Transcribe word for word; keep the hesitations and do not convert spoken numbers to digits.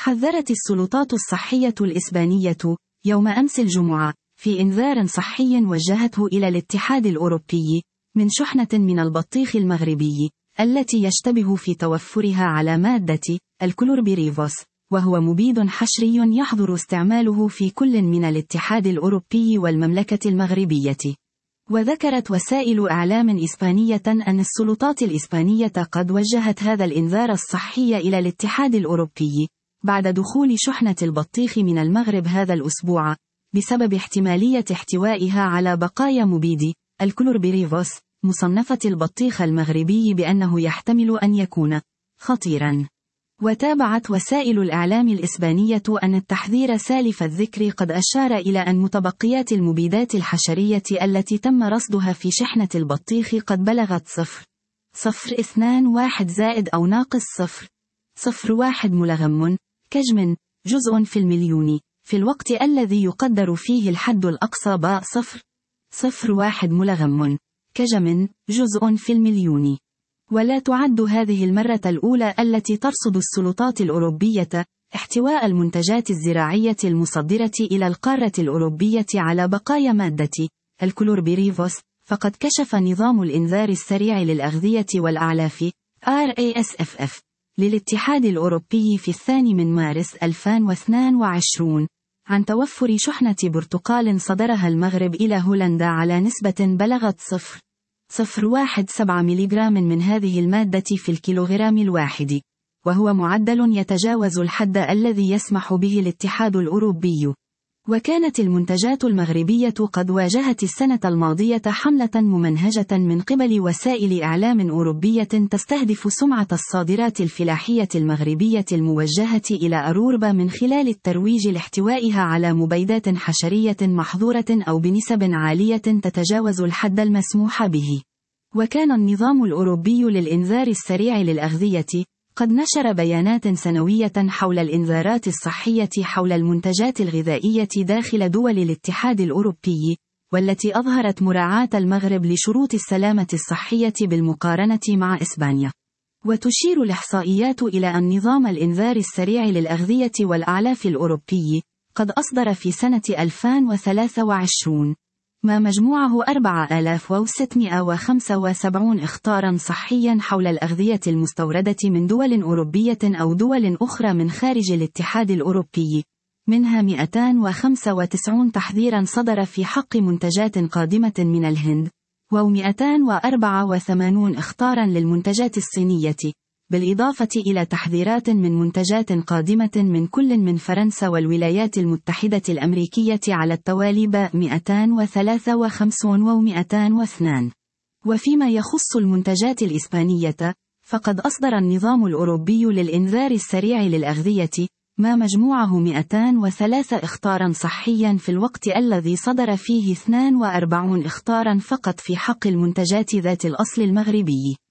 حذرت السلطات الصحية الإسبانية يوم أمس الجمعة في إنذار صحي وجهته إلى الاتحاد الأوروبي من شحنة من البطيخ المغربي التي يشتبه في توفرها على مادة الكلوربيريفوس، وهو مبيد حشري يحظر استعماله في كل من الاتحاد الأوروبي والمملكة المغربية. وذكرت وسائل إعلام إسبانية أن السلطات الإسبانية قد وجهت هذا الإنذار الصحي إلى الاتحاد الأوروبي بعد دخول شحنة البطيخ من المغرب هذا الأسبوع، بسبب احتمالية احتوائها على بقايا مبيد الكلوربيريفوس مصنفة البطيخ المغربي بأنه يحتمل أن يكون خطيرا. وتابعت وسائل الإعلام الإسبانية أن التحذير سالف الذكر قد أشار إلى أن متبقيات المبيدات الحشرية التي تم رصدها في شحنة البطيخ قد بلغت صفر صفر اثنان واحد زائد أو ناقص صفر صفر واحد ملغم كجم جزء في المليون، في الوقت الذي يقدر فيه الحد الأقصى باء صفر صفر واحد ملغم كجم جزء في المليون. ولا تعد هذه المرة الأولى التي ترصد السلطات الأوروبية احتواء المنتجات الزراعية المصدرة إلى القارة الأوروبية على بقايا مادة الكلوربيريفوس، فقد كشف نظام الإنذار السريع للأغذية والأعلاف آر إيه إس إف إف للاتحاد الأوروبي في الثاني من مارس ألفين واثنين وعشرين عن توفر شحنة برتقال صدرها المغرب إلى هولندا على نسبة بلغت صفر صفر واحد سبعة ملغرام من هذه المادة في الكيلوغرام الواحد، وهو معدل يتجاوز الحد الذي يسمح به الاتحاد الأوروبي. وكانت المنتجات المغربية قد واجهت السنة الماضية حملة ممنهجة من قبل وسائل إعلام أوروبية تستهدف سمعة الصادرات الفلاحية المغربية الموجهة إلى أوروبا من خلال الترويج لاحتوائها على مبيدات حشرية محظورة أو بنسب عالية تتجاوز الحد المسموح به. وكان النظام الأوروبي للإنذار السريع للأغذية قد نشر بيانات سنوية حول الإنذارات الصحية حول المنتجات الغذائية داخل دول الاتحاد الأوروبي، والتي أظهرت مراعاة المغرب لشروط السلامة الصحية بالمقارنة مع إسبانيا. وتشير الإحصائيات إلى أن نظام الإنذار السريع للأغذية والأعلاف الأوروبي قد أصدر في سنة ألفين وثلاثة وعشرين ما مجموعه أربعة آلاف وستمائة وخمسة وسبعين إخطاراً صحياً حول الأغذية المستوردة من دول أوروبية أو دول أخرى من خارج الاتحاد الأوروبي، منها مئتين وخمسة وتسعين تحذيراً صدر في حق منتجات قادمة من الهند، ومئتين وأربعة وثمانين إخطاراً للمنتجات الصينية، بالإضافة إلى تحذيرات من منتجات قادمة من كل من فرنسا والولايات المتحدة الأمريكية على التوالي ب مئتين وثلاثة وخمسين ومئتين واثنين. وفيما يخص المنتجات الإسبانية، فقد أصدر النظام الأوروبي للإنذار السريع للأغذية ما مجموعه مئتين وثلاثة إخطاراً صحياً في الوقت الذي صدر فيه اثنين وأربعين إخطاراً فقط في حق المنتجات ذات الأصل المغربي.